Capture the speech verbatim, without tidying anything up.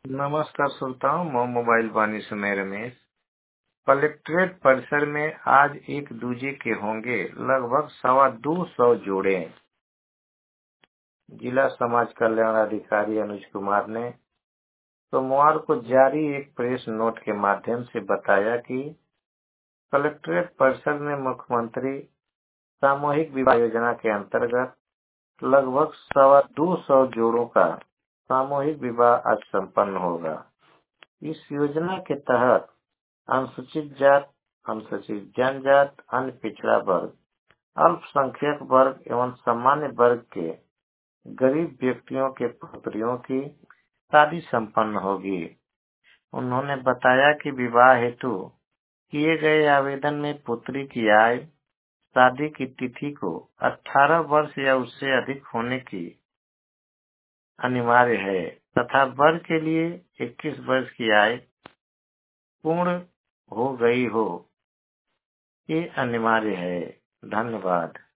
नमस्कार श्रोताओं, मैं मोबाइल वाणी सुने रमेश। कलेक्ट्रेट परिसर में आज एक दूजे के होंगे लगभग सवा दो सौ जोड़े। जिला समाज कल्याण अधिकारी अनुज कुमार ने सोमवार को जारी एक प्रेस नोट के माध्यम से बताया कि कलेक्ट्रेट परिसर में मुख्यमंत्री सामूहिक विवाह योजना के अंतर्गत लगभग सवा दो सौ जोड़ों का सामूहिक विवाह आज संपन्न होगा। इस योजना के तहत अनुसूचित जात, अनुसूचित जनजात, अन्य पिछड़ा वर्ग, अल्पसंख्यक वर्ग एवं सामान्य वर्ग के गरीब व्यक्तियों के पुत्रियों की शादी संपन्न होगी। उन्होंने बताया कि विवाह हेतु किए गए आवेदन में पुत्री की आय, शादी की तिथि को अठारह वर्ष या उससे अधिक होने की अनिवार्य है तथा वर के लिए इक्कीस वर्ष की आय पूर्ण हो गई हो ये अनिवार्य है। धन्यवाद।